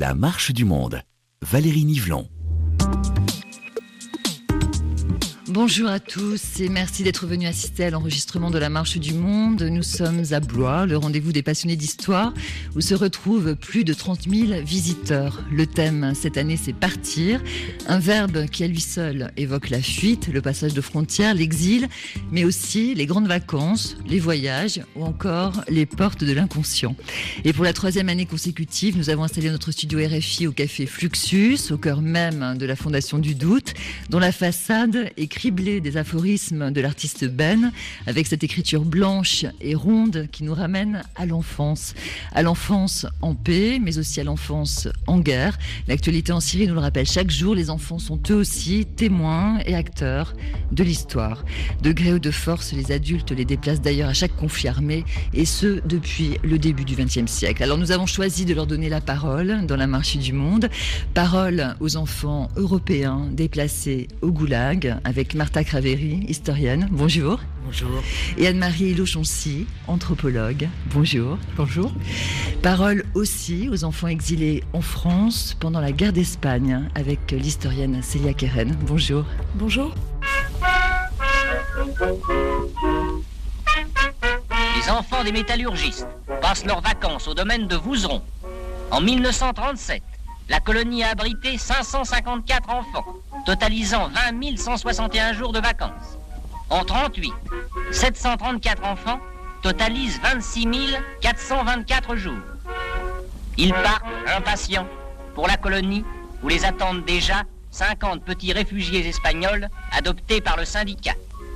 La marche du monde. Valérie Nivelon. Bonjour à tous et merci d'être venus assister à l'enregistrement de la Marche du Monde. Nous sommes à Blois, le rendez-vous des passionnés d'histoire, où se retrouvent plus de 30 000 visiteurs. Le thème cette année, c'est partir, un verbe qui à lui seul évoque la fuite, le passage de frontières, l'exil, mais aussi les grandes vacances, les voyages ou encore les portes de l'inconscient. Et pour la 3e année consécutive, nous avons installé notre studio RFI au café Fluxus, au cœur même de la Fondation du Doute, dont la façade est criblé des aphorismes de l'artiste Ben, avec cette écriture blanche et ronde qui nous ramène à l'enfance en paix, mais aussi à l'enfance en guerre. L'actualité en Syrie nous le rappelle chaque jour, les enfants sont eux aussi témoins et acteurs de l'histoire. De gré ou de force, les adultes les déplacent d'ailleurs à chaque conflit armé, et ce, depuis le début du XXe siècle. Alors nous avons choisi de leur donner la parole dans la Marche du Monde. Parole aux enfants européens déplacés au Goulag, avec Martha Craveri, historienne. Bonjour. Bonjour. Et Anne-Marie Lochoncy, anthropologue. Bonjour. Bonjour. Parole aussi aux enfants exilés en France pendant la guerre d'Espagne, avec l'historienne Célia Keren. Bonjour. Bonjour. Les enfants des métallurgistes passent leurs vacances au domaine de Vouzeron. En 1937, la colonie a abrité 554 enfants, totalisant 20 161 jours de vacances. En 1938, 734 enfants totalisent 26 424 jours. Ils partent impatients pour la colonie où les attendent déjà 50 petits réfugiés espagnols adoptés par le syndicat.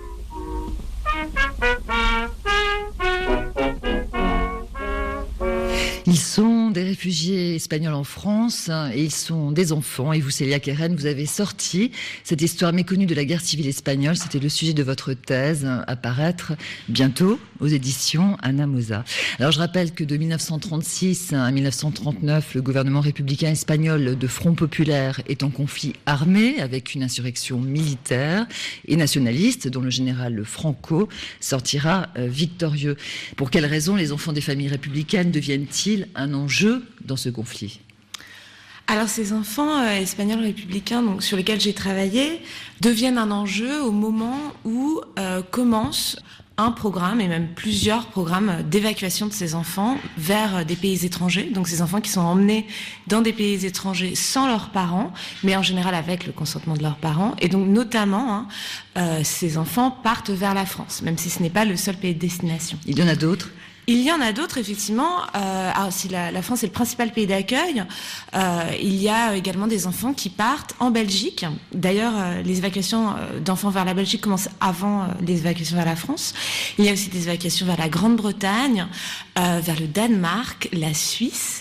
Ils sont des réfugiés espagnols en France et ils sont des enfants. Et vous, Célia Keren, vous avez sorti cette histoire méconnue de la guerre civile espagnole. C'était le sujet de votre thèse à paraître bientôt aux éditions Anna Mosa. Alors je rappelle que de 1936 à 1939, le gouvernement républicain espagnol de Front Populaire est en conflit armé avec une insurrection militaire et nationaliste dont le général Franco sortira victorieux. Pour quelles raisons les enfants des familles républicaines deviennent-ils un enjeu dans ce conflit ? Alors ces enfants espagnols républicains donc, sur lesquels j'ai travaillé deviennent un enjeu au moment où commence un programme et même plusieurs programmes d'évacuation de ces enfants vers des pays étrangers. Donc ces enfants qui sont emmenés dans des pays étrangers sans leurs parents, mais en général avec le consentement de leurs parents. Et donc notamment, ces enfants partent vers la France, même si ce n'est pas le seul pays de destination. Il y en a d'autres ? Il y en a d'autres, effectivement. Alors, si la France est le principal pays d'accueil, il y a également des enfants qui partent en Belgique. D'ailleurs, les évacuations d'enfants vers la Belgique commencent avant les évacuations vers la France. Il y a aussi des évacuations vers la Grande-Bretagne, vers le Danemark, la Suisse,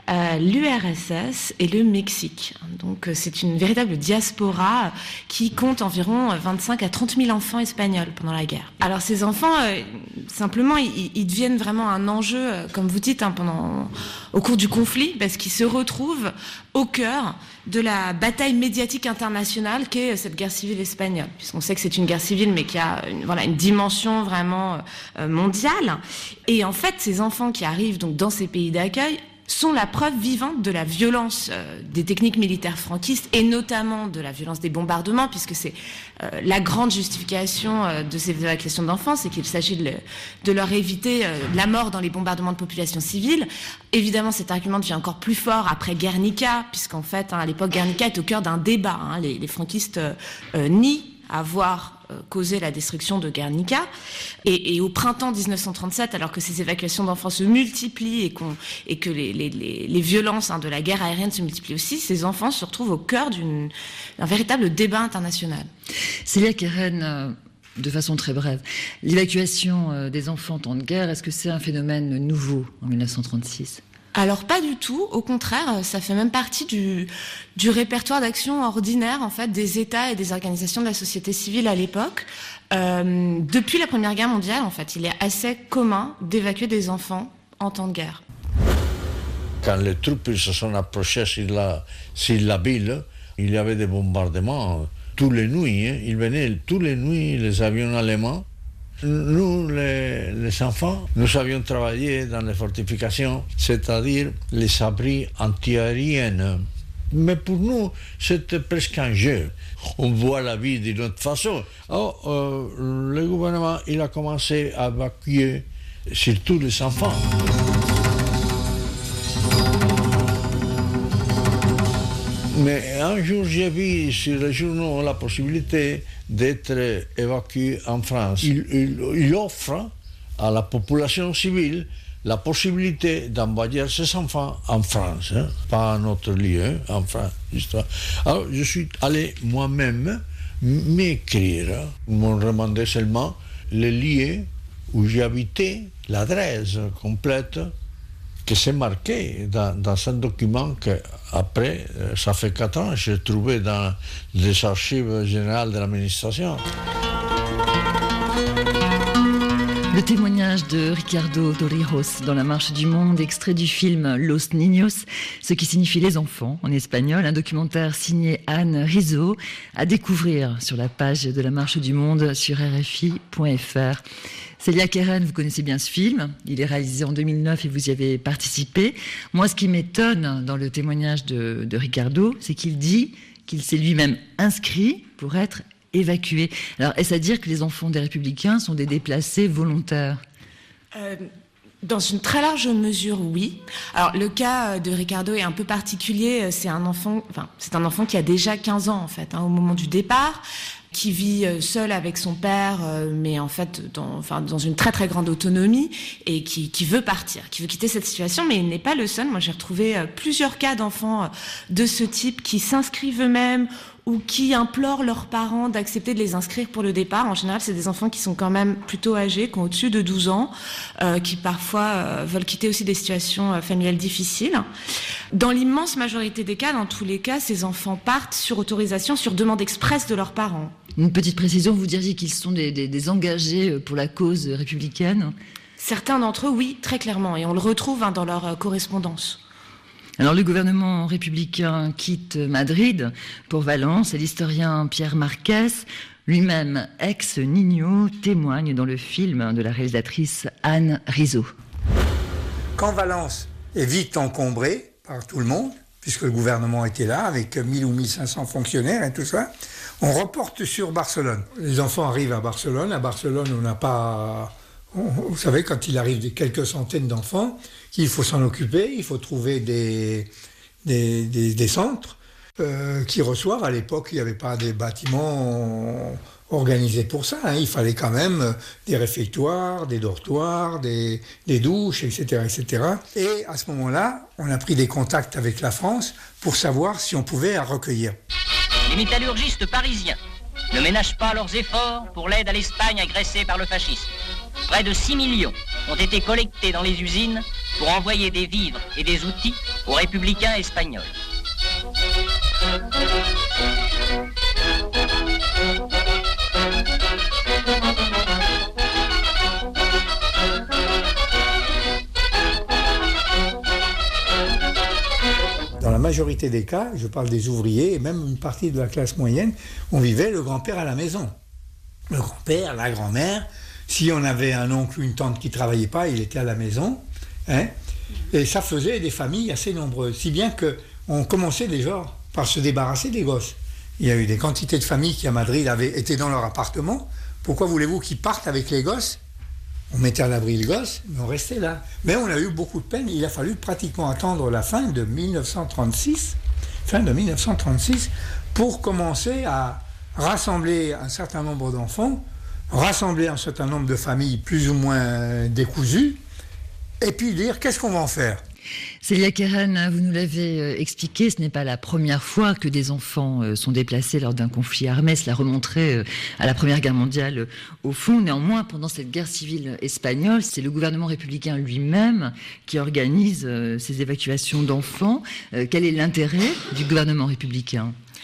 l'URSS et le Mexique. Donc, c'est une véritable diaspora qui compte environ 25 à 30 000 enfants espagnols pendant la guerre. Alors, ces enfants, simplement, ils deviennent vraiment un enjeu, comme vous dites, au cours du conflit, parce qu'ils se retrouvent au cœur de la bataille médiatique internationale qu'est cette guerre civile espagnole, puisqu'on sait que c'est une guerre civile, mais qui a une dimension vraiment mondiale. Et en fait, ces enfants qui arrivent donc dans ces pays d'accueil sont la preuve vivante de la violence des techniques militaires franquistes et notamment de la violence des bombardements, puisque c'est la grande justification de ces évacuations d'enfants, c'est qu'il s'agit de leur éviter la mort dans les bombardements de populations civiles. Évidemment, cet argument devient encore plus fort après Guernica, puisqu'en fait, à l'époque, Guernica est au cœur d'un débat. Les franquistes nient avoir causé la destruction de Guernica. Et au printemps 1937, alors que ces évacuations d'enfants se multiplient et que les violences de la guerre aérienne se multiplient aussi, ces enfants se retrouvent au cœur d'un véritable débat international. Célia Keren, de façon très brève, l'évacuation des enfants en temps de guerre, est-ce que c'est un phénomène nouveau en 1936 ? Alors pas du tout, au contraire, ça fait même partie du répertoire d'action ordinaire en fait des États et des organisations de la société civile à l'époque. Depuis la Première Guerre mondiale, en fait, il est assez commun d'évacuer des enfants en temps de guerre. Quand les troupes se sont approchées sur la ville, il y avait des bombardements tous les nuits. Ils venaient tous les nuits, les avions allemands, Nous, les enfants, nous avions travaillé dans les fortifications, c'est-à-dire les abris antiaériens. Mais pour nous, c'était presque un jeu. On voit la vie d'une autre façon. Alors, le gouvernement, il a commencé à évacuer surtout les enfants. Mais un jour, j'ai vu sur les journaux la possibilité d'être évacué en France. Il offre à la population civile la possibilité d'envoyer ses enfants en France, pas à un autre lieu, en France. Alors, je suis allé moi-même m'écrire. Ils m'ont demandé seulement le lieu où j'habitais, l'adresse complète, que c'est marqué dans un document que, après, ça fait 4 ans, j'ai trouvé dans les archives générales de l'administration. Le témoignage de Ricardo Torrijos dans La Marche du Monde, extrait du film Los Niños, ce qui signifie les enfants en espagnol, un documentaire signé Anne Rizzo, à découvrir sur la page de La Marche du Monde sur RFI.fr. Célia Keren, vous connaissez bien ce film, il est réalisé en 2009 et vous y avez participé. Moi, ce qui m'étonne dans le témoignage de Ricardo, c'est qu'il dit qu'il s'est lui-même inscrit pour être évacués. Alors, est-ce à dire que les enfants des Républicains sont des déplacés volontaires ? Dans une très large mesure, oui. Alors, le cas de Ricardo est un peu particulier. C'est un enfant qui a déjà 15 ans, en fait, au moment du départ, qui vit seul avec son père, mais en fait dans une très très grande autonomie, et qui veut partir, qui veut quitter cette situation, mais il n'est pas le seul. Moi, j'ai retrouvé plusieurs cas d'enfants de ce type qui s'inscrivent eux-mêmes ou qui implorent leurs parents d'accepter de les inscrire pour le départ. En général, c'est des enfants qui sont quand même plutôt âgés, qui ont au-dessus de 12 ans, qui parfois veulent quitter aussi des situations familiales difficiles. Dans l'immense majorité des cas, dans tous les cas, ces enfants partent sur autorisation, sur demande expresse de leurs parents. Une petite précision, vous diriez qu'ils sont des engagés pour la cause républicaine ? Certains d'entre eux, oui, très clairement, et on le retrouve dans leur correspondance. Alors, le gouvernement républicain quitte Madrid pour Valence et l'historien Pierre Marquès, lui-même ex-Niño, témoigne dans le film de la réalisatrice Anne Rizzo. Quand Valence est vite encombrée par tout le monde, puisque le gouvernement était là avec 1000 ou 1500 fonctionnaires et tout ça, on reporte sur Barcelone. Les enfants arrivent à Barcelone. À Barcelone, on n'a pas... Vous savez, quand il arrive quelques centaines d'enfants, il faut s'en occuper, il faut trouver des centres qui reçoivent. À l'époque, il n'y avait pas des bâtiments organisés pour ça. Il fallait quand même des réfectoires, des dortoirs, des douches, etc., etc. Et à ce moment-là, on a pris des contacts avec la France pour savoir si on pouvait recueillir. Les métallurgistes parisiens ne ménagent pas leurs efforts pour l'aide à l'Espagne agressée par le fascisme. Près de 6 millions ont été collectés dans les usines pour envoyer des vivres et des outils aux républicains espagnols. Dans la majorité des cas, je parle des ouvriers et même une partie de la classe moyenne, on vivait le grand-père à la maison. Le grand-père, la grand-mère, si on avait un oncle ou une tante qui ne travaillait pas, il était à la maison. Et ça faisait des familles assez nombreuses. Si bien qu'on commençait déjà par se débarrasser des gosses. Il y a eu des quantités de familles qui à Madrid étaient dans leur appartement. Pourquoi voulez-vous qu'ils partent avec les gosses ? On mettait à l'abri le gosse, mais on restait là. Mais on a eu beaucoup de peine. Il a fallu pratiquement attendre la fin de 1936 pour commencer à rassembler un certain nombre d'enfants, rassembler un certain nombre de familles plus ou moins décousues, et puis dire qu'est-ce qu'on va en faire. Célia Keren, vous nous l'avez expliqué, ce n'est pas la première fois que des enfants sont déplacés lors d'un conflit armé. Cela remonterait à la Première Guerre mondiale au fond. Néanmoins, pendant cette guerre civile espagnole, c'est le gouvernement républicain lui-même qui organise ces évacuations d'enfants. Quel est l'intérêt du gouvernement républicain ?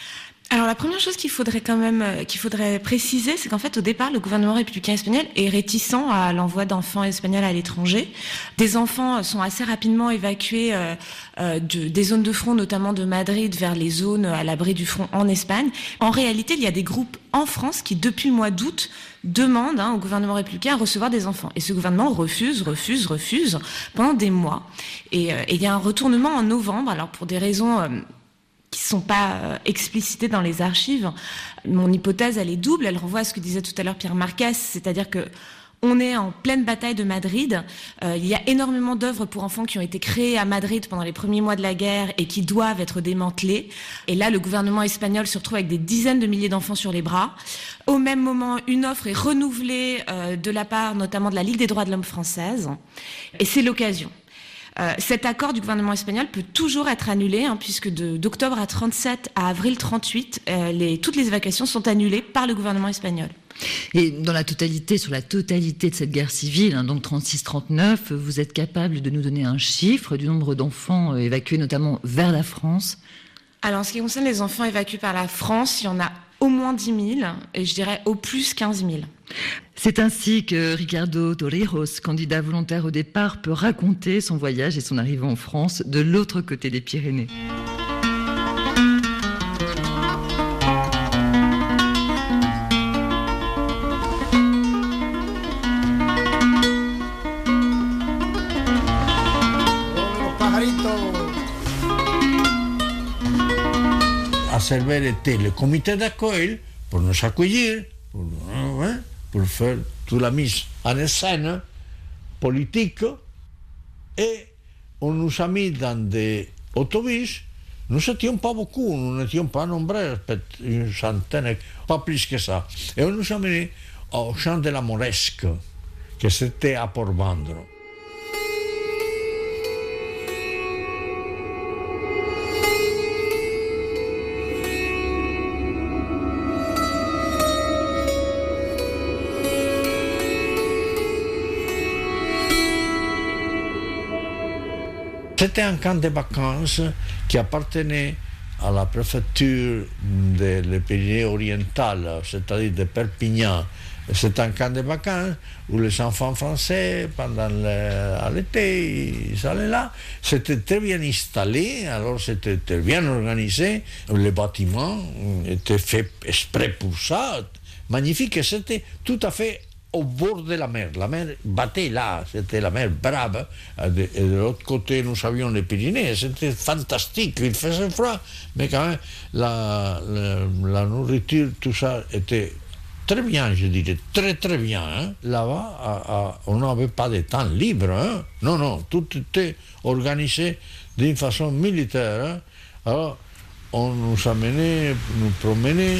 Alors la première chose qu'il faudrait préciser, c'est qu'en fait au départ le gouvernement républicain espagnol est réticent à l'envoi d'enfants espagnols à l'étranger. Des enfants sont assez rapidement évacués des zones de front, notamment de Madrid, vers les zones à l'abri du front en Espagne. En réalité, il y a des groupes en France qui depuis le mois d'août demandent au gouvernement républicain à recevoir des enfants. Et ce gouvernement refuse pendant des mois. Et il y a un retournement en novembre, alors pour des raisons qui ne sont pas explicitées dans les archives. Mon hypothèse, elle est double. Elle renvoie à ce que disait tout à l'heure Pierre Marquès, c'est-à-dire que on est en pleine bataille de Madrid. Il y a énormément d'œuvres pour enfants qui ont été créées à Madrid pendant les premiers mois de la guerre et qui doivent être démantelées. Et là, le gouvernement espagnol se retrouve avec des dizaines de milliers d'enfants sur les bras. Au même moment, une offre est renouvelée de la part notamment de la Ligue des droits de l'homme française. Et c'est l'occasion. Cet accord du gouvernement espagnol peut toujours être annulé, puisque d'octobre à 37 à avril 38, toutes les évacuations sont annulées par le gouvernement espagnol. Et sur la totalité de cette guerre civile, donc 36-39, vous êtes capable de nous donner un chiffre du nombre d'enfants évacués, notamment vers la France? Alors, en ce qui concerne les enfants évacués par la France, il y en a au moins 10 000, et je dirais au plus 15 000. C'est ainsi que Ricardo Torrijos, candidat volontaire au départ, peut raconter son voyage et son arrivée en France de l'autre côté des Pyrénées. À Cervera était le comité d'accueil pour nous accueillir, pour faire toute la mise en scène politique, et on nous a mis dans des autobus. Nous n'étions pas beaucoup, nous n'étions pas nombreux, peut-être une centaine, pas plus que ça. Et on nous a menés au champ de la Moresque, qui c'était à Port-Vendres. C'était un camp de vacances qui appartenait à la préfecture des Pyrénées orientales, c'est-à-dire de Perpignan. C'est un camp de vacances où les enfants français, pendant l'été, ils allaient là. C'était très bien installé, alors c'était très bien organisé. Les bâtiments étaient faits exprès pour ça, magnifique, et c'était tout à fait au bord de la mer. La mer battait là, c'était la mer brave. Et de l'autre côté, nous avions les Pyrénées. C'était fantastique, il faisait froid. Mais quand même, la nourriture, tout ça était très bien, je dirais, très très bien. Là-bas, on n'avait pas de temps libre. Non, tout était organisé d'une façon militaire. Alors, on nous amenait, nous promenait.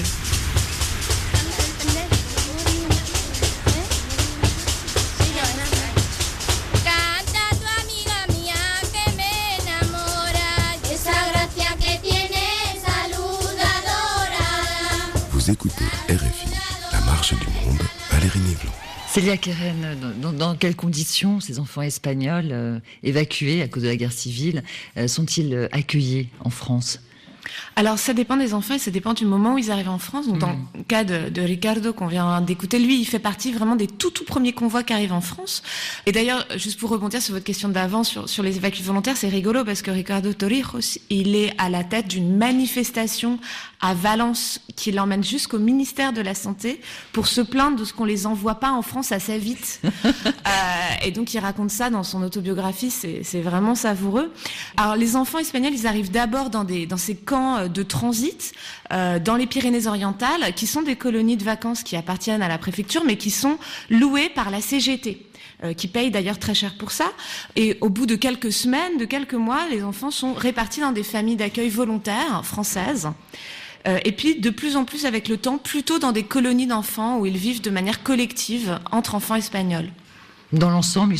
Écoutez RFI, la marche du monde, Valérie Nivlon. Célia Keren, dans quelles conditions ces enfants espagnols évacués à cause de la guerre civile sont-ils accueillis en France ? Alors ça dépend des enfants et ça dépend du moment où ils arrivent en France. Donc dans le cas de Ricardo qu'on vient d'écouter, lui il fait partie vraiment des tout premiers convois qui arrivent en France. Et d'ailleurs, juste pour rebondir sur votre question d'avant sur les évacués volontaires, c'est rigolo parce que Ricardo Torrijos, il est à la tête d'une manifestation à Valence qui l'emmène jusqu'au ministère de la Santé pour se plaindre de ce qu'on les envoie pas en France assez vite. Et donc il raconte ça dans son autobiographie, c'est vraiment savoureux. Alors les enfants espagnols, ils arrivent d'abord dans ces camps de transit dans les Pyrénées-Orientales, qui sont des colonies de vacances qui appartiennent à la préfecture, mais qui sont louées par la CGT. Qui paye d'ailleurs très cher pour ça. Et au bout de quelques semaines, de quelques mois, les enfants sont répartis dans des familles d'accueil volontaires françaises. Et puis, de plus en plus, avec le temps, plutôt dans des colonies d'enfants où ils vivent de manière collective entre enfants espagnols. Dans l'ensemble,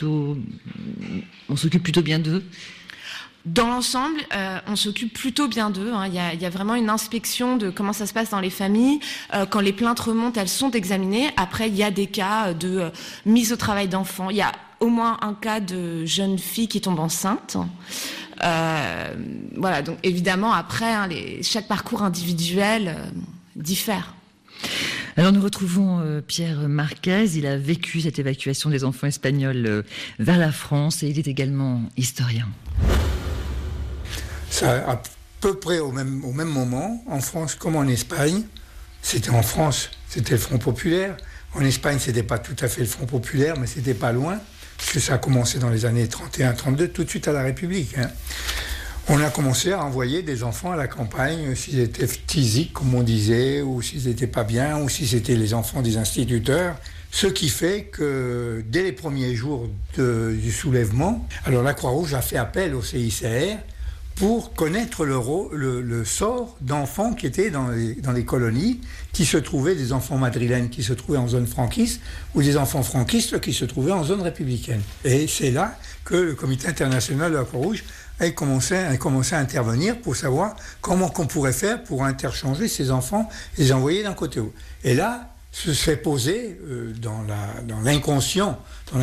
on s'occupe plutôt bien d'eux. Dans l'ensemble, on s'occupe plutôt bien d'eux. Il y a vraiment une inspection de comment ça se passe dans les familles. Quand les plaintes remontent, elles sont examinées. Après, il y a des cas de mise au travail d'enfants. Il y a au moins un cas de jeune fille qui tombe enceinte. Voilà, donc évidemment, après, chaque parcours individuel diffère. Alors nous retrouvons Pierre Marquez. Il a vécu cette évacuation des enfants espagnols vers la France et il est également historien. Ça, à peu près au même moment, en France comme en Espagne, c'était en France, c'était le Front Populaire. En Espagne, c'était pas tout à fait le Front Populaire, mais c'était pas loin, parce que ça a commencé dans les années 31-32, tout de suite à la République. On a commencé à envoyer des enfants à la campagne, s'ils étaient phtisiques, comme on disait, ou s'ils n'étaient pas bien, ou si c'était les enfants des instituteurs. Ce qui fait que dès les premiers jours du soulèvement, alors la Croix-Rouge a fait appel au CICR pour connaître le sort d'enfants qui étaient dans les colonies, qui se trouvaient, des enfants madrilènes qui se trouvaient en zone franquiste, ou des enfants franquistes qui se trouvaient en zone républicaine. Et c'est là que le Comité international de la Croix-Rouge a commencé à intervenir pour savoir comment qu'on pourrait faire pour interchanger ces enfants et les envoyer d'un côté à l'autre. Et là, se serait posé dans l'inconscient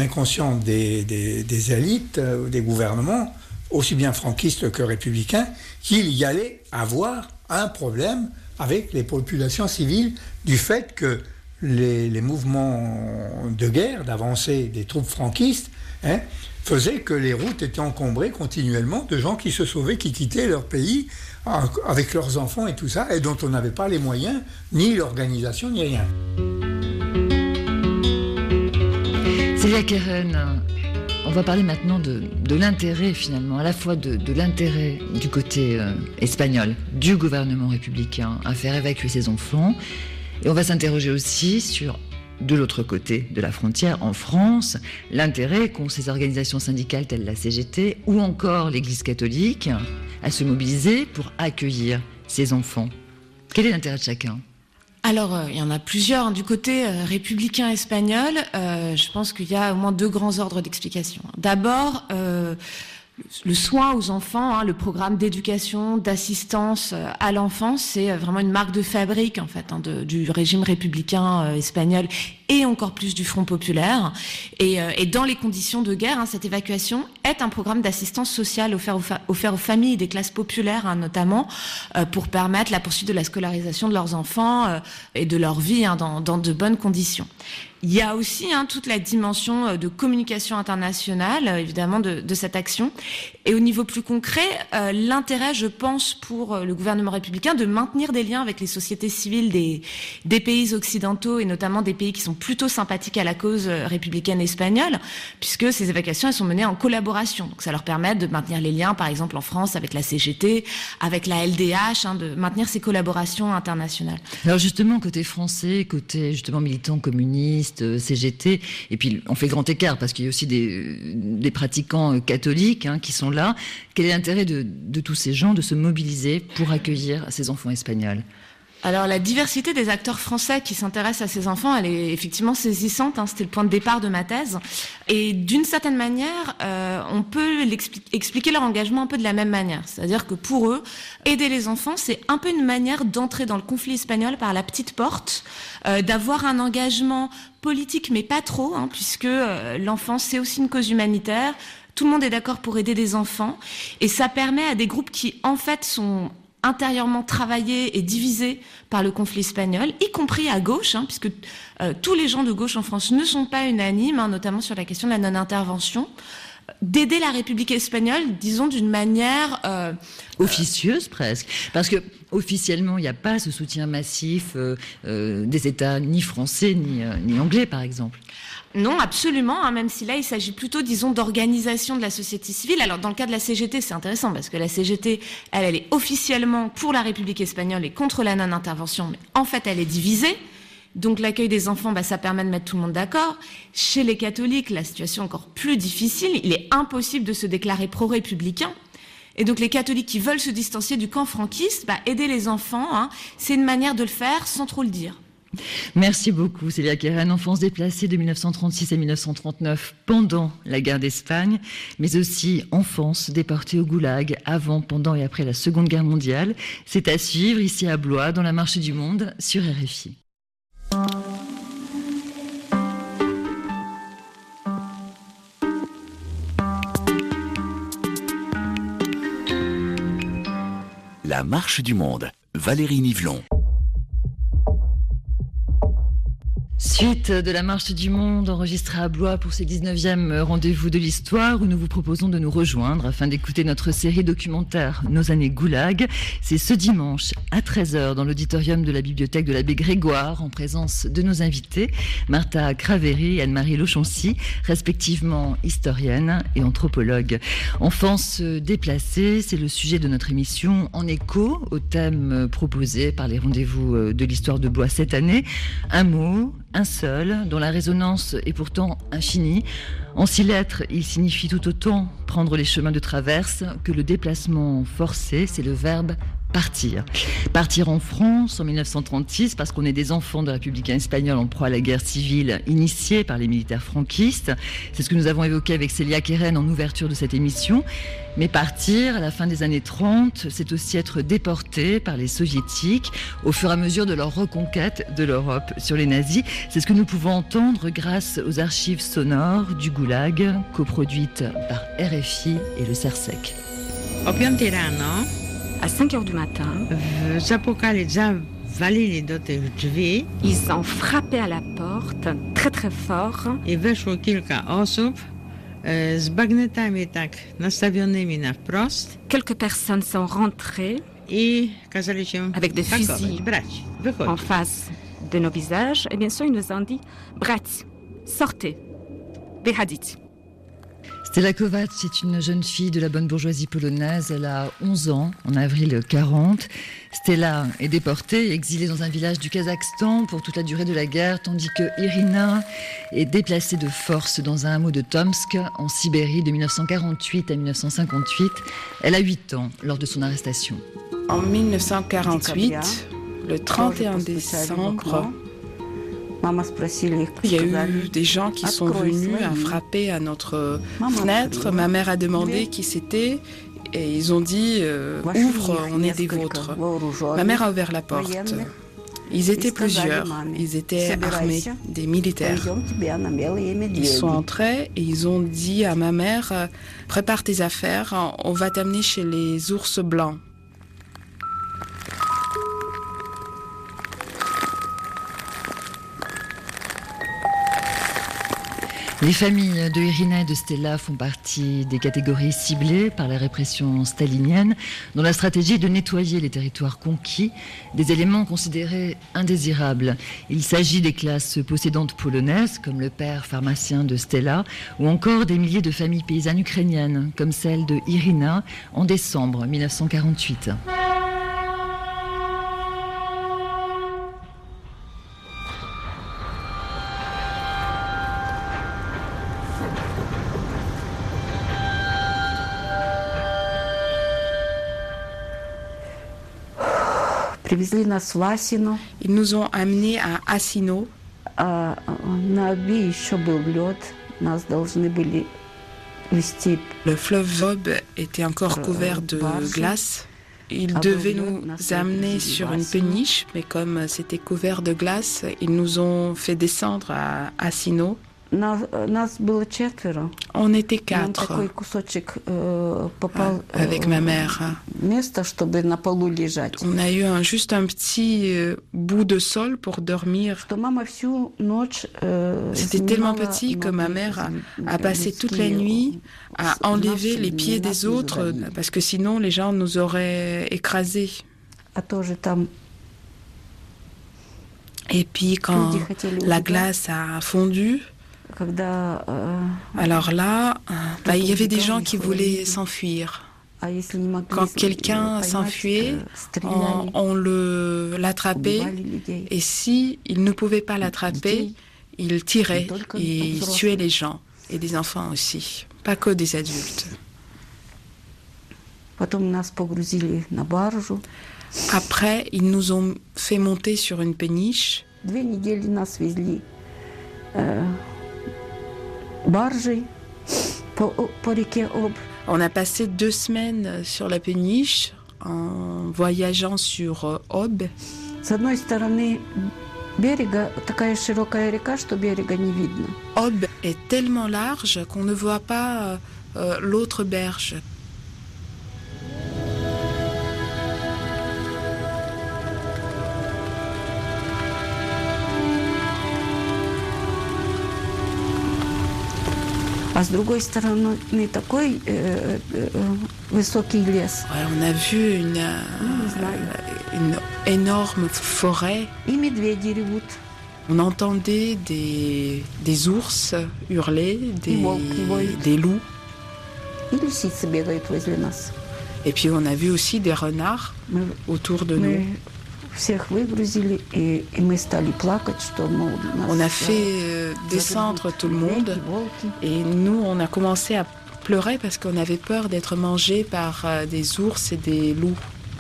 des élites, des gouvernements, aussi bien franquistes que républicains, qu'il y allait avoir un problème avec les populations civiles du fait que les mouvements de guerre, d'avancée des troupes franquistes, faisaient que les routes étaient encombrées continuellement de gens qui se sauvaient, qui quittaient leur pays avec leurs enfants et tout ça, et dont on n'avait pas les moyens, ni l'organisation, ni rien. Célia Keren, on va parler maintenant de l'intérêt finalement, à la fois de l'intérêt du côté espagnol, du gouvernement républicain à faire évacuer ses enfants, et on va s'interroger aussi sur, de l'autre côté de la frontière, en France, l'intérêt qu'ont ces organisations syndicales telles la CGT ou encore l'Église catholique à se mobiliser pour accueillir ces enfants. Quel est l'intérêt de chacun ? Alors, il y en a plusieurs. Du côté républicain espagnol, je pense qu'il y a au moins deux grands ordres d'explication. D'abord, le soin aux enfants, le programme d'éducation, d'assistance à l'enfance, c'est vraiment une marque de fabrique en fait du régime républicain espagnol et encore plus du Front populaire. Et dans les conditions de guerre, cette évacuation est un programme d'assistance sociale offert aux familles des classes populaires, notamment pour permettre la poursuite de la scolarisation de leurs enfants et de leur vie dans de bonnes conditions. Il y a aussi toute la dimension de communication internationale, évidemment, de cette action. Et au niveau plus concret, l'intérêt, je pense, pour le gouvernement républicain de maintenir des liens avec les sociétés civiles des pays occidentaux et notamment des pays qui sont plutôt sympathiques à la cause républicaine espagnole, puisque ces évacuations, elles sont menées en collaboration. Donc ça leur permet de maintenir les liens, par exemple en France, avec la CGT, avec la LDH, de maintenir ces collaborations internationales. Alors justement, côté français, côté justement militants communistes, CGT, et puis on fait grand écart parce qu'il y a aussi des pratiquants catholiques qui sont là. Quel est l'intérêt de tous ces gens de se mobiliser pour accueillir ces enfants espagnols ? Alors la diversité des acteurs français qui s'intéressent à ces enfants, elle est effectivement saisissante. C'était le point de départ de ma thèse. Et d'une certaine manière, on peut expliquer leur engagement un peu de la même manière. C'est-à-dire que pour eux, aider les enfants, c'est un peu une manière d'entrer dans le conflit espagnol par la petite porte, d'avoir un engagement politique, mais pas trop, puisque l'enfance, c'est aussi une cause humanitaire. Tout le monde est d'accord pour aider des enfants. Et ça permet à des groupes qui, en fait, sont intérieurement travaillés et divisés par le conflit espagnol, y compris à gauche, puisque tous les gens de gauche en France ne sont pas unanimes, notamment sur la question de la non-intervention, d'aider la République espagnole, disons, d'une manière officieuse presque, parce que officiellement il n'y a pas ce soutien massif des États ni français ni anglais, par exemple. Non, absolument, même si là, il s'agit plutôt, disons, d'organisation de la société civile. Alors, dans le cas de la CGT, c'est intéressant, parce que la CGT, elle est officiellement pour la République espagnole et contre la non-intervention, mais en fait, elle est divisée. Donc, l'accueil des enfants, ça permet de mettre tout le monde d'accord. Chez les catholiques, la situation est encore plus difficile. Il est impossible de se déclarer pro-républicain. Et donc, les catholiques qui veulent se distancier du camp franquiste, aider les enfants, c'est une manière de le faire sans trop le dire. Merci beaucoup Célia Keren. Enfance déplacée de 1936 à 1939 pendant la guerre d'Espagne, mais aussi enfance déportée au goulag avant, pendant et après la Seconde Guerre mondiale. C'est à suivre ici à Blois dans la Marche du Monde sur RFI. La marche du monde. Valérie Nivelon. Suite de la marche du monde enregistrée à Blois pour ce 19e rendez-vous de l'histoire où nous vous proposons de nous rejoindre afin d'écouter notre série documentaire Nos années Goulag. C'est ce dimanche à 13h dans l'auditorium de la bibliothèque de l'abbé Grégoire en présence de nos invités Martha Craveri et Anne-Marie Lochoncy, respectivement historienne et anthropologue. Enfance déplacée, c'est le sujet de notre émission en écho au thème proposé par les rendez-vous de l'histoire de Blois cette année. Un mot, un seul, dont la résonance est pourtant infinie. En 6 lettres, il signifie tout autant prendre les chemins de traverse que le déplacement forcé, c'est le verbe partir. Partir en France en 1936 parce qu'on est des enfants de républicains espagnols en proie à la guerre civile initiée par les militaires franquistes. C'est ce que nous avons évoqué avec Célia Keren en ouverture de cette émission. Mais partir à la fin des années 30, c'est aussi être déporté par les soviétiques au fur et à mesure de leur reconquête de l'Europe sur les nazis. C'est ce que nous pouvons entendre grâce aux archives sonores du Goulag, coproduites par RFI et le CERSEC. À 5h du matin, ils ont frappé à la porte très très fort. Quelques personnes sont rentrées avec des fusils en face de nos visages. Et bien sûr, ils nous ont dit « Brać, sortez, vychadźcie ». Stella Kovacs est une jeune fille de la bonne bourgeoisie polonaise. Elle a 11 ans, en avril 40. Stella est déportée et exilée dans un village du Kazakhstan pour toute la durée de la guerre, tandis que Irina est déplacée de force dans un hameau de Tomsk, en Sibérie, de 1948 à 1958. Elle a 8 ans lors de son arrestation. En 1948, le 31 décembre, il y a eu des gens qui sont venus à frapper à notre fenêtre. Ma mère a demandé qui c'était et ils ont dit « Ouvre, on est des vôtres ». Ma mère a ouvert la porte. Ils étaient plusieurs, ils étaient armés, des militaires. Ils sont entrés et ils ont dit à ma mère « Prépare tes affaires, on va t'amener chez les ours blancs ». Les familles de Irina et de Stella font partie des catégories ciblées par la répression stalinienne, dont la stratégie est de nettoyer les territoires conquis des éléments considérés indésirables. Il s'agit des classes possédantes polonaises, comme le père pharmacien de Stella, ou encore des milliers de familles paysannes ukrainiennes, comme celle de Irina, en décembre 1948. Ils nous ont amenés à Asino. Le fleuve Ob était encore couvert de glace. Ils devaient nous amener sur une péniche, mais comme c'était couvert de glace, ils nous ont fait descendre à Asino. On était 4 avec ma mère. On a eu juste un petit bout de sol pour dormir. C'était tellement petit que ma mère a passé toute la nuit à enlever les pieds des autres parce que sinon les gens nous auraient écrasés. Et puis quand la glace a fondu, alors là, il y avait des gens qui voulaient s'enfuir. Quand quelqu'un s'enfuyait, on l'attrapait et si il ne pouvait pas l'attraper, il tirait et il tuait les gens et des enfants aussi, pas que des adultes. Après, ils nous ont fait monter sur une péniche. On a passé 2 semaines sur la péniche en voyageant sur Ob. Ob est tellement large qu'on ne voit pas l'autre berge. А с другой стороны, не такой высокий лес. Ouais, on a vu une énorme forêt. И медведи ревут. On entendait des ours hurler, des loups. И лисицы бегают возле нас. Et puis on a vu aussi des renards autour de nous. Всех выгрузили, и мы стали плакать, что on a fait descendre tout le monde, et nous on a commencé à pleurer parce qu'on avait peur d'être mangés par des ours et des loups.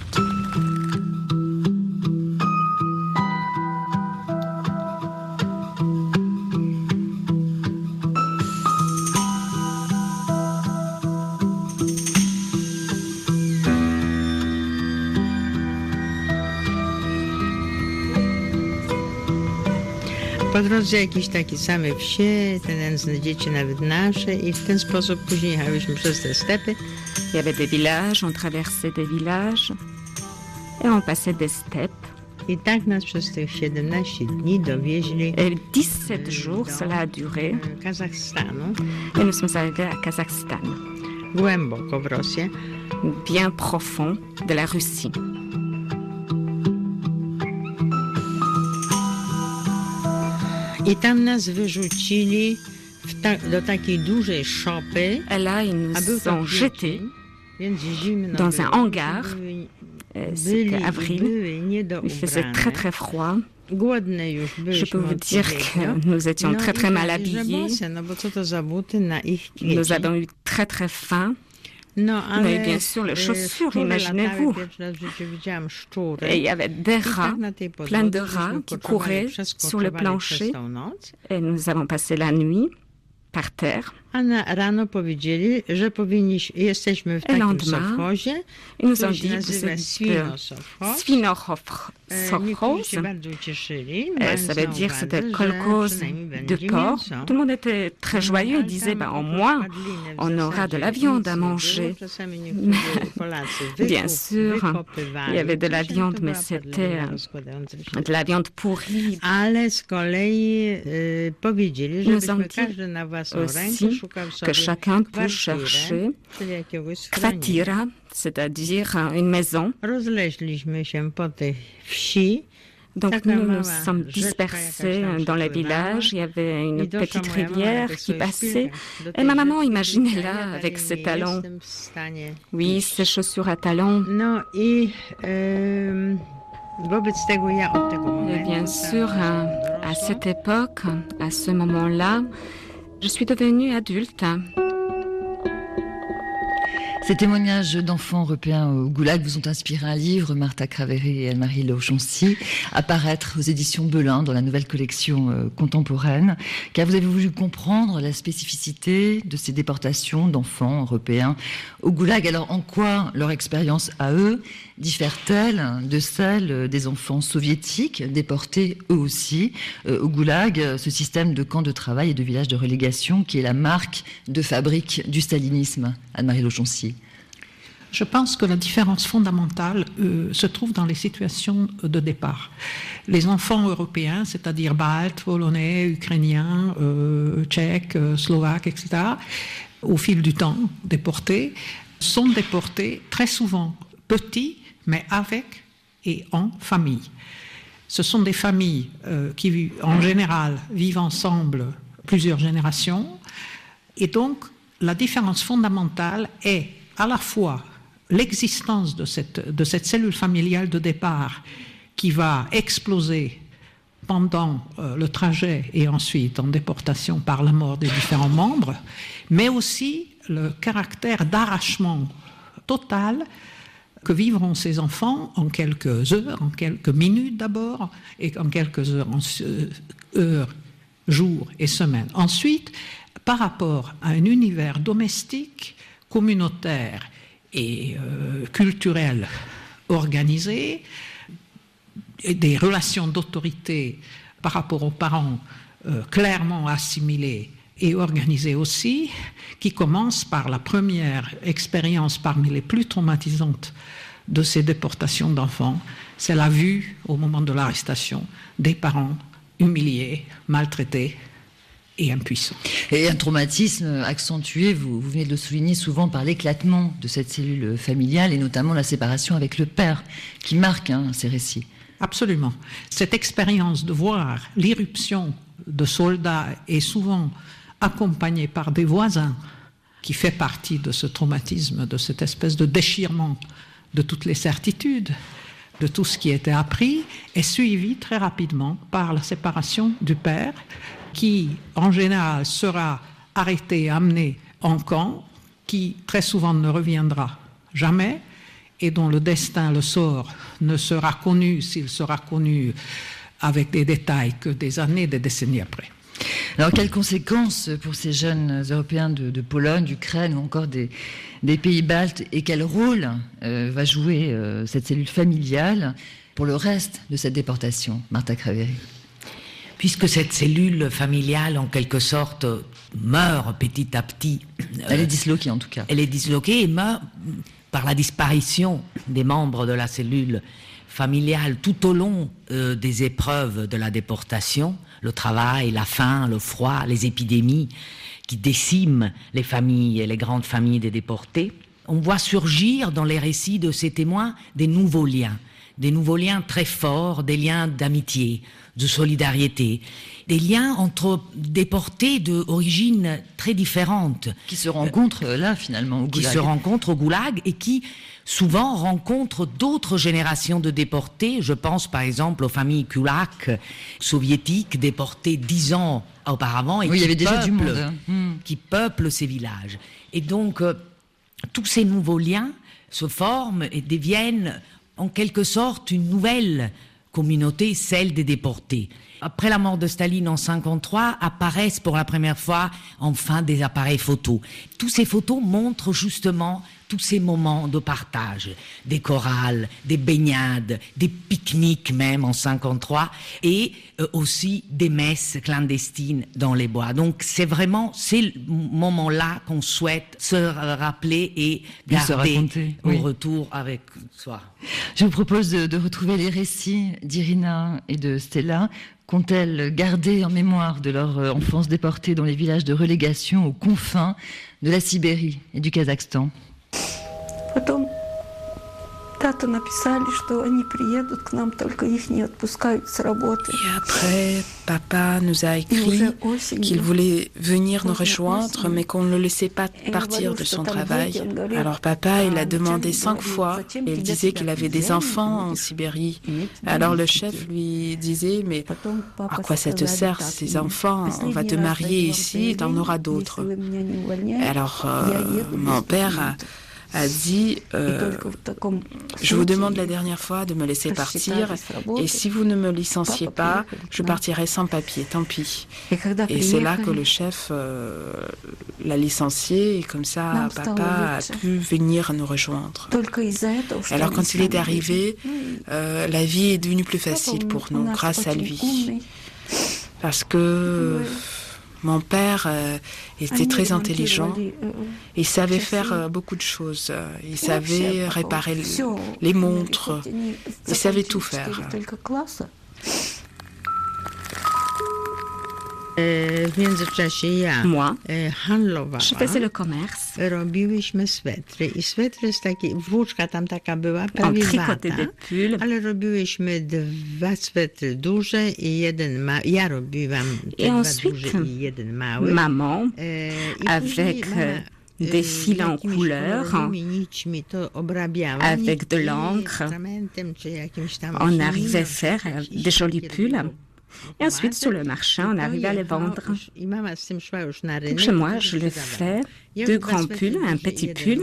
Po drodze jakieś takie same wsie, te nędzne dzieci nawet nasze i w ten sposób później jechałyśmy przez te stepy. Il y avait des villages, on traversait des villages et on passait des steppes. I tak nas przez tych 17 dni dowieźli. Et 17 jours, cela a duré. Kazachstanu. Et nous sommes arrivés à Kazakhstan. Głęboko w Rosję. Bien profond de la Russie. I tam nas wyrzucili do takiej dużej szopy. Et là, ils nous ont jetés dans un hangar. C'était avril. Il faisait très très froid. Je peux vous dire que nous étions très très mal habillés. Nous avons eu très très faim. Mais bien sûr, les chaussures, imaginez-vous. Et il y avait des rats, plein de rats qui couraient sur le plancher. Et nous avons passé la nuit par terre. A rano powiedzieli, że jesteśmy w takim sowchozie, i nous ont dit que Svinohovsk. Ça veut dire que c'était kolkhoz de porc. Tout le monde était très joyeux. Il disait, au moins, on aura de la viande à manger. Bien sûr, il y avait de la viande, mais c'était de la viande pourrie. Nous ont dit aussi que chacun peut chercher kvatira, c'est-à-dire une maison. Donc nous nous sommes dispersés dans les villages. Il y avait une petite rivière qui passait. Et ma maman, imaginez-la avec ses talons. Oui, ses chaussures à talons. Et bien sûr, à cette époque, à ce moment-là, je suis devenue adulte. Ces témoignages d'enfants européens au Goulag vous ont inspiré un livre, Martha Craveri et Anne-Marie Lochancy, à paraître aux éditions Belin dans la nouvelle collection contemporaine, car vous avez voulu comprendre la spécificité de ces déportations d'enfants européens au Goulag. Alors en quoi leur expérience à eux diffère-t-elle de celle des enfants soviétiques déportés eux aussi au Goulag, ce système de camps de travail et de villages de relégation qui est la marque de fabrique du stalinisme? Anne-Marie Lochancy. Je pense que la différence fondamentale se trouve dans les situations de départ. Les enfants européens, c'est-à-dire baltes, polonais, ukrainiens, tchèques, slovaques, etc., au fil du temps, déportés, sont déportés très souvent petits, mais avec et en famille. Ce sont des familles qui, en général, vivent ensemble plusieurs générations. Et donc, la différence fondamentale est à la fois l'existence de cette cellule familiale de départ qui va exploser pendant le trajet et ensuite en déportation par la mort des différents membres, mais aussi le caractère d'arrachement total que vivront ces enfants en quelques heures, en quelques minutes d'abord, et en quelques heures, jours et semaines. Ensuite, par rapport à un univers domestique, communautaire et culturel organisé, et des relations d'autorité par rapport aux parents clairement assimilées et organisées aussi, qui commencent par la première expérience parmi les plus traumatisantes de ces déportations d'enfants, c'est la vue, au moment de l'arrestation, des parents humiliés, maltraités, et impuissants. Et un traumatisme accentué, vous venez de le souligner, souvent par l'éclatement de cette cellule familiale et notamment la séparation avec le père qui marque ces récits. Absolument. Cette expérience de voir l'irruption de soldats est souvent accompagnée par des voisins qui fait partie de ce traumatisme, de cette espèce de déchirement de toutes les certitudes, de tout ce qui était appris, est suivi très rapidement par la séparation du père qui, en général, sera arrêté, amené en camp, qui très souvent ne reviendra jamais et dont le destin, le sort, ne sera connu, s'il sera connu avec des détails, que des années, des décennies après. Alors, quelles conséquences pour ces jeunes Européens de Pologne, d'Ukraine ou encore des pays baltes, et quel rôle va jouer cette cellule familiale pour le reste de cette déportation, Marta Kraveri? Puisque cette cellule familiale, en quelque sorte, meurt petit à petit. Elle est disloquée, en tout cas. Elle est disloquée et meurt par la disparition des membres de la cellule familiale tout au long des épreuves de la déportation, le travail, la faim, le froid, les épidémies qui déciment les familles et les grandes familles des déportés. On voit surgir dans les récits de ces témoins des nouveaux liens très forts, des liens d'amitié, de solidarité, des liens entre déportés d'origines très différentes. Qui se rencontrent là, finalement, au Goulag. Qui se rencontrent au Goulag et qui, souvent, rencontrent d'autres générations de déportés. Je pense, par exemple, aux familles kulaks soviétiques déportées 10 ans auparavant et oui, il y avait déjà du monde, qui peuplent ces villages. Et donc, tous ces nouveaux liens se forment et deviennent, en quelque sorte, une nouvelle communauté, celle des déportés. Après la mort de Staline en 1953, apparaissent pour la première fois enfin des appareils photos. Tous ces photos montrent justement tous ces moments de partage, des chorales, des baignades, des pique-niques même en 1953, et aussi des messes clandestines dans les bois. Donc c'est vraiment ces moments-là qu'on souhaite se rappeler et garder au retour avec soi. Je vous propose de retrouver les récits d'Irina et de Stella. Qu'ont-elles gardé en mémoire de leur enfance déportée dans les villages de relégation aux confins de la Sibérie et du Kazakhstan? Et après, papa nous a écrit qu'il voulait venir nous rejoindre, mais qu'on ne le laissait pas partir de son travail. Alors papa, il a demandé 5 fois, et il disait qu'il avait des enfants en Sibérie. Alors le chef lui disait, mais à quoi ça te sert, ces enfants? On va te marier ici, tu en auras d'autres. Alors mon père a dit je vous demande la dernière fois de me laisser partir et si vous ne me licenciez pas, je partirai sans papier, tant pis. Et c'est là que le chef l'a licencié et comme ça papa a pu venir nous rejoindre. Alors quand il est arrivé, la vie est devenue plus facile pour nous grâce à lui. Parce que mon père était très intelligent, il savait faire beaucoup de choses, il savait réparer les montres, il savait tout faire. Moi, je faisais le commerce. On tricotait des pulls. Et ensuite, maman, avec des fils en couleur, avec de l'encre, on arrivait à faire des jolis pulls. Et ensuite, sur le marché, on arrivait à les vendre. Donc, chez moi, je l'ai fait 2 grands pulls, un petit pull.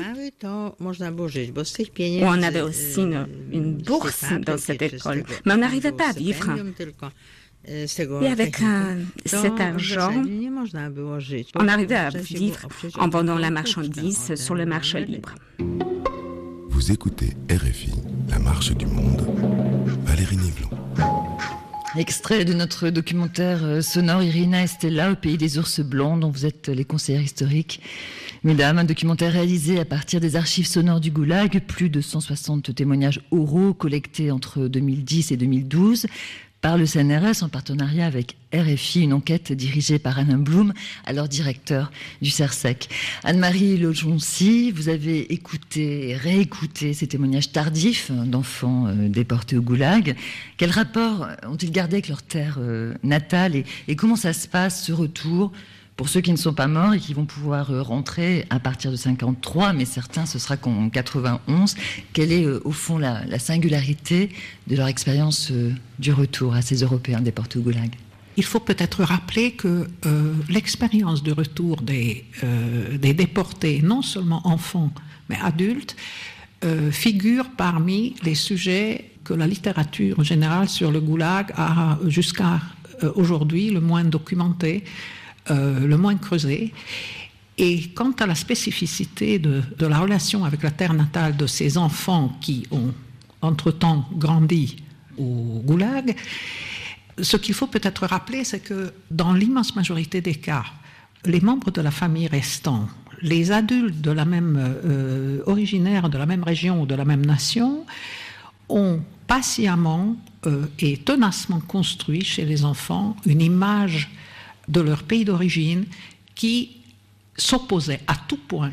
On avait aussi une bourse dans cette école, mais on n'arrivait pas à vivre. Et avec cet argent, on arrivait à vivre en vendant la marchandise sur le marché libre. Vous écoutez RFI, la marche du monde. Valérie Nivelon. Extrait de notre documentaire sonore Irina et Stella au pays des ours blancs, dont vous êtes les conseillères historiques. Mesdames, un documentaire réalisé à partir des archives sonores du Goulag, plus de 160 témoignages oraux collectés entre 2010 et 2012, par le CNRS en partenariat avec RFI, une enquête dirigée par Alain Blum, alors directeur du CERSEC. Anne-Marie Lojoncy, vous avez écouté et réécouté ces témoignages tardifs d'enfants déportés au goulag. Quel rapport ont-ils gardé avec leur terre natale et comment ça se passe, ce retour, pour ceux qui ne sont pas morts et qui vont pouvoir rentrer à partir de 53, mais certains, ce sera qu'en 91. Quelle est, au fond, la singularité de leur expérience du retour à ces Européens déportés au goulag ? Il faut peut-être rappeler que l'expérience de retour des déportés, non seulement enfants, mais adultes, figure parmi les sujets que la littérature générale sur le goulag a jusqu'à aujourd'hui le moins documenté, le moins creusé. Et quant à la spécificité de la relation avec la terre natale de ces enfants qui ont entre-temps grandi au goulag, ce qu'il faut peut-être rappeler, c'est que dans l'immense majorité des cas, les membres de la famille restants, les adultes de la même originaires de la même région ou de la même nation, ont patiemment et tenacement construit chez les enfants une image de leur pays d'origine qui s'opposait à tout point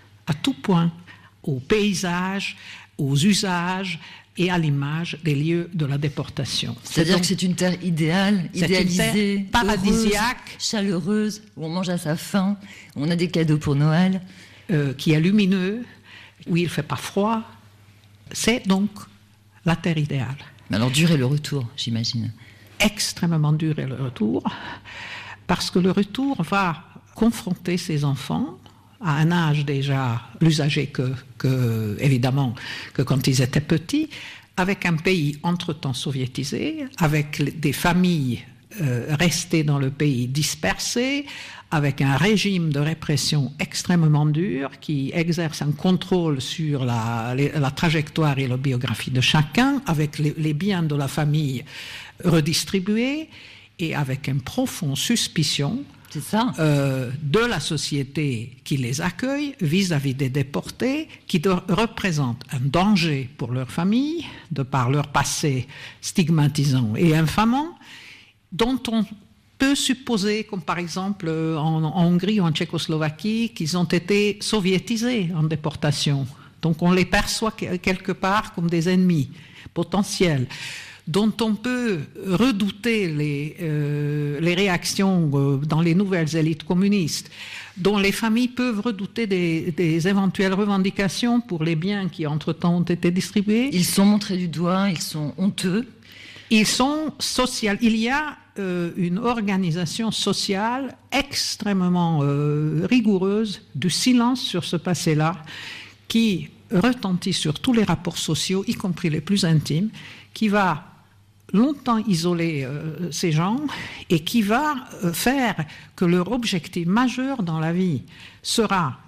au paysage, aux usages et à l'image des lieux de la déportation. C'est-à-dire que c'est une terre idéale, idéalisée, une terre paradisiaque, heureuse, chaleureuse, où on mange à sa faim, où on a des cadeaux pour Noël. Qui est lumineux, où il ne fait pas froid. C'est donc la terre idéale. Mais alors dur est le retour, j'imagine. Extrêmement dur est le retour, parce que le retour va confronter ces enfants à un âge déjà plus âgé évidemment, que quand ils étaient petits, avec un pays entre-temps soviétisé, avec des familles restées dans le pays dispersées, avec un régime de répression extrêmement dur qui exerce un contrôle sur la trajectoire et la biographie de chacun, avec les biens de la famille redistribués et avec une profonde suspicion de la société qui les accueille vis-à-vis des déportés, qui représentent un danger pour leur famille, de par leur passé stigmatisant et infamant, dont on peut supposer, comme par exemple en Hongrie ou en Tchécoslovaquie, qu'ils ont été soviétisés en déportation. Donc on les perçoit quelque part comme des ennemis potentiels, dont on peut redouter les réactions dans les nouvelles élites communistes, dont les familles peuvent redouter des éventuelles revendications pour les biens qui entre-temps ont été distribués. Ils sont montrés du doigt, ils sont honteux. Ils sont sociaux. Il y a une organisation sociale extrêmement rigoureuse du silence sur ce passé-là, qui retentit sur tous les rapports sociaux, y compris les plus intimes, qui va longtemps isoler ces gens et qui va faire que leur objectif majeur dans la vie sera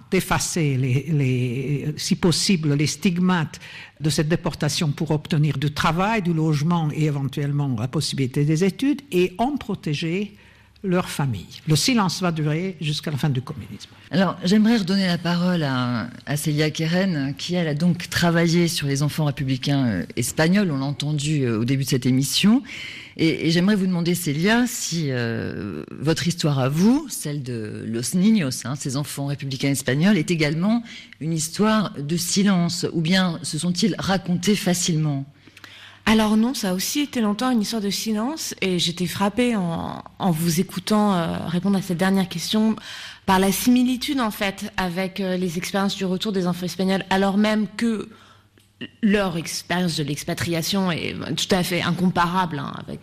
d'effacer si possible les stigmates de cette déportation pour obtenir du travail, du logement et éventuellement la possibilité des études, et en protéger leur famille. Le silence va durer jusqu'à la fin du communisme. Alors, j'aimerais redonner la parole à Célia Keren, qui, elle, a donc travaillé sur les enfants républicains espagnols, on l'a entendu au début de cette émission. Et j'aimerais vous demander, Célia, si votre histoire à vous, celle de Los Niños, ces enfants républicains espagnols, est également une histoire de silence, ou bien se sont-ils racontés facilement ? Alors non, ça a aussi été longtemps une histoire de silence, et j'étais frappée en vous écoutant répondre à cette dernière question par la similitude en fait avec les expériences du retour des enfants espagnols, alors même que leur expérience de l'expatriation est tout à fait incomparable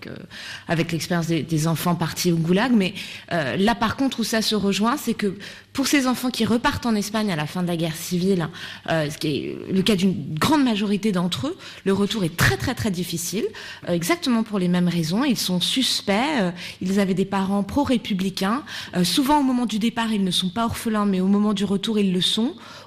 avec l'expérience des enfants partis au goulag. Mais là, par contre, où ça se rejoint, c'est que pour ces enfants qui repartent en Espagne à la fin de la guerre civile, ce qui est le cas d'une grande majorité d'entre eux, le retour est très très très difficile, exactement pour les mêmes raisons. Ils sont suspects, ils avaient des parents pro-républicains. Souvent, au moment du départ, ils ne sont pas orphelins, mais au moment du retour, ils le sont.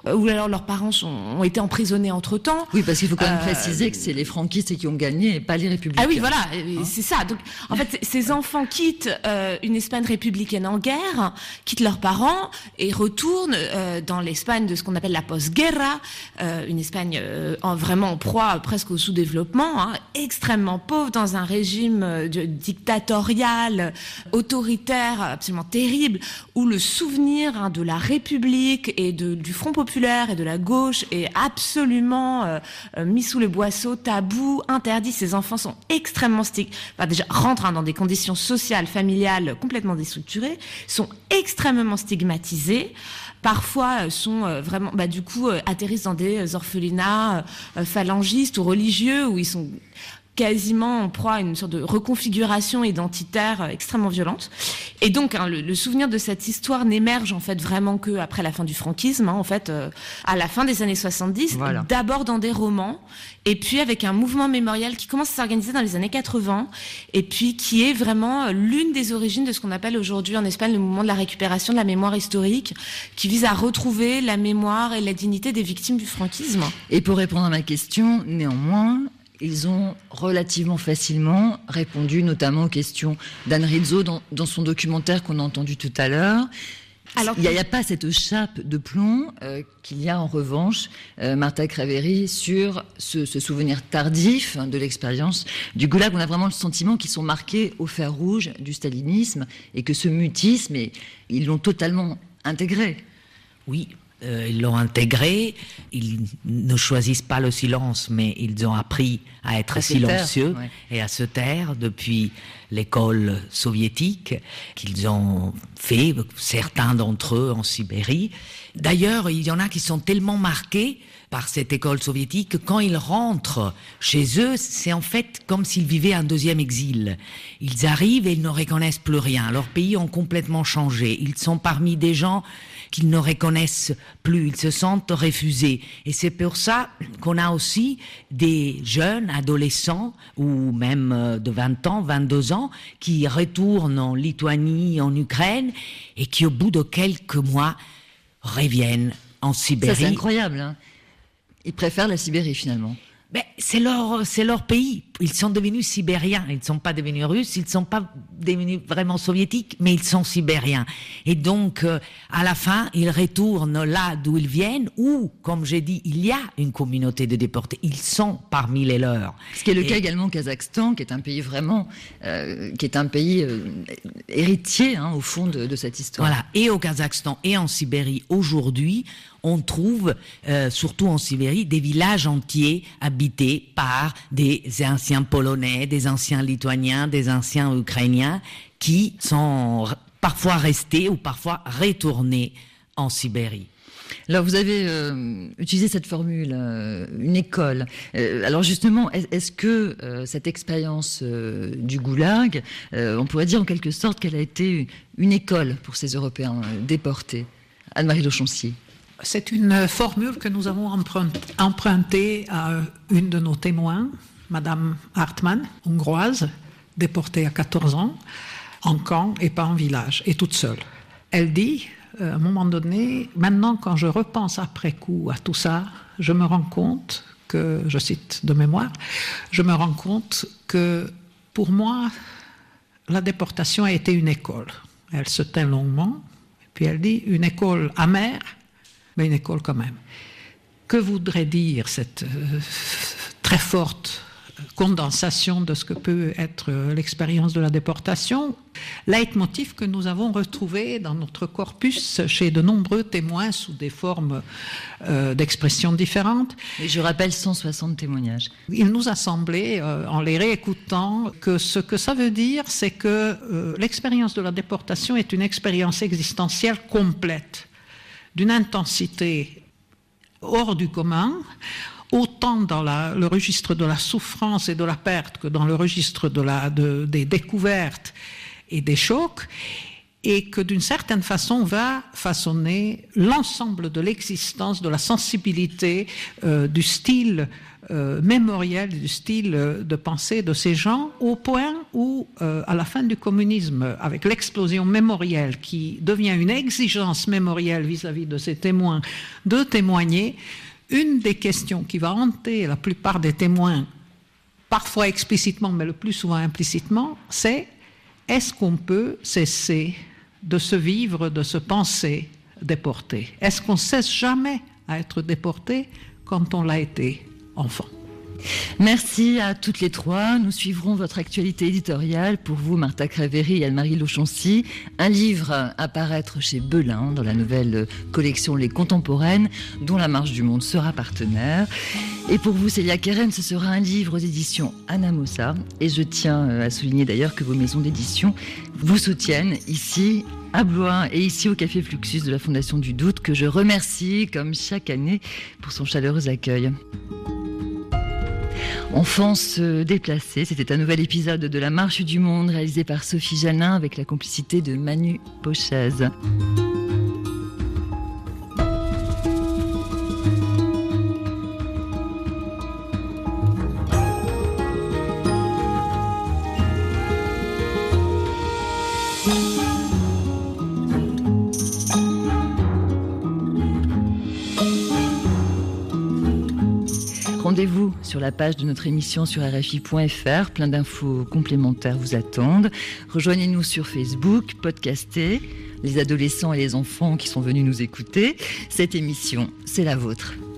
ou alors leurs parents ont été emprisonnés entre-temps. Oui, parce qu'il faut quand même préciser que c'est les franquistes qui ont gagné et pas les républicains. Ah oui, voilà, c'est ça. Donc, en fait, ces enfants quittent une Espagne républicaine en guerre, quittent leurs parents et retournent dans l'Espagne de ce qu'on appelle la post-guerra, une Espagne vraiment en proie presque au sous-développement, extrêmement pauvre, dans un régime dictatorial, autoritaire, absolument terrible, où le souvenir de la République et du Front populaire et de la gauche est absolument mis sous le boisseau, tabou, interdit. Ces enfants sont extrêmement déjà rentrent dans des conditions sociales, familiales complètement déstructurées, sont extrêmement stigmatisés. Parfois sont vraiment, du coup, atterrissent dans des orphelinats phalangistes ou religieux où ils sont quasiment en proie à une sorte de reconfiguration identitaire extrêmement violente. Et donc, le souvenir de cette histoire n'émerge en fait vraiment que après la fin du franquisme, en fait, à la fin des années 70, voilà. D'abord dans des romans, et puis avec un mouvement mémorial qui commence à s'organiser dans les années 80, et puis qui est vraiment l'une des origines de ce qu'on appelle aujourd'hui en Espagne le mouvement de la récupération de la mémoire historique, qui vise à retrouver la mémoire et la dignité des victimes du franquisme. Et pour répondre à ma question, néanmoins, ils ont relativement facilement répondu notamment aux questions d'Anne Rizzo dans son documentaire qu'on a entendu tout à l'heure. Alors, il n'y a pas cette chape de plomb qu'il y a en revanche, Marta Craveri, sur ce souvenir tardif de l'expérience du goulag. On a vraiment le sentiment qu'ils sont marqués au fer rouge du stalinisme et que ce mutisme, ils l'ont totalement intégré. Oui. Ils l'ont intégré, ils ne choisissent pas le silence, mais ils ont appris à être silencieux et à se taire depuis l'école soviétique qu'ils ont fait, certains d'entre eux en Sibérie. D'ailleurs, il y en a qui sont tellement marqués par cette école soviétique que quand ils rentrent chez eux, c'est en fait comme s'ils vivaient un deuxième exil. Ils arrivent et ils ne reconnaissent plus rien. Leurs pays ont complètement changé. Ils sont parmi des gens qu'ils ne reconnaissent plus, ils se sentent refusés. Et c'est pour ça qu'on a aussi des jeunes adolescents, ou même de 20 ans, 22 ans, qui retournent en Lituanie, en Ukraine, et qui au bout de quelques mois reviennent en Sibérie. Ça c'est incroyable, hein. Ils préfèrent la Sibérie finalement. Ben, c'est leur pays. Ils sont devenus sibériens. Ils ne sont pas devenus russes, ils ne sont pas devenus vraiment soviétiques, mais ils sont sibériens. Et donc, à la fin, ils retournent là d'où ils viennent, où, comme j'ai dit, il y a une communauté de déportés. Ils sont parmi les leurs. Ce qui est le cas également au Kazakhstan, qui est un pays vraiment, héritier, au fond de cette histoire. Voilà. Et au Kazakhstan et en Sibérie, aujourd'hui, on trouve, surtout en Sibérie, des villages entiers habités par des anciens Polonais, des anciens Lituaniens, des anciens Ukrainiens, qui sont parfois restés ou parfois retournés en Sibérie. Alors vous avez utilisé cette formule, une école. Alors justement, est-ce que cette expérience du goulag, on pourrait dire en quelque sorte qu'elle a été une école pour ces Européens déportés? Anne-Marie Lechancier. C'est une formule que nous avons empruntée à une de nos témoins, Madame Hartmann, hongroise, déportée à 14 ans, en camp et pas en village, et toute seule. Elle dit, à un moment donné, maintenant quand je repense après coup à tout ça, je me rends compte que, je cite de mémoire, je me rends compte que pour moi, la déportation a été une école. Elle se tait longuement, puis elle dit une école amère, mais une école quand même. Que voudrait dire cette très forte condensation de ce que peut être l'expérience de la déportation? Leitmotiv que nous avons retrouvé dans notre corpus chez de nombreux témoins sous des formes d'expression différentes. Et je rappelle 160 témoignages. Il nous a semblé, en les réécoutant, que ce que ça veut dire, c'est que l'expérience de la déportation est une expérience existentielle complète, d'une intensité hors du commun, autant dans le registre de la souffrance et de la perte que dans le registre des découvertes et des chocs, et que d'une certaine façon va façonner l'ensemble de l'existence, de la sensibilité, du style mémoriel, du style de pensée de ces gens, au point où, à la fin du communisme, avec l'explosion mémorielle qui devient une exigence mémorielle vis-à-vis de ces témoins, de témoigner, une des questions qui va hanter la plupart des témoins, parfois explicitement, mais le plus souvent implicitement, c'est: est-ce qu'on peut cesser de se vivre, de se penser déporté? Est-ce qu'on cesse jamais à être déporté quand on l'a été enfant? Merci à toutes les trois. Nous suivrons votre actualité éditoriale. Pour vous, Martha Craveri et Anne-Marie Lauchancy, un livre à paraître chez Belin dans la nouvelle collection Les Contemporaines, dont La Marche du Monde sera partenaire. Et pour vous, Célia Keren, ce sera un livre d'édition Anamosa. Et je tiens à souligner d'ailleurs que vos maisons d'édition vous soutiennent ici à Blois et ici au Café Fluxus de la Fondation du Doute, que je remercie comme chaque année pour son chaleureux accueil. Enfance déplacée, c'était un nouvel épisode de La Marche du Monde réalisé par Sophie Janin avec la complicité de Manu Pochez. Rendez-vous sur la page de notre émission sur RFI.fr. Plein d'infos complémentaires vous attendent. Rejoignez-nous sur Facebook, podcastez. Les adolescents et les enfants qui sont venus nous écouter. Cette émission, c'est la vôtre.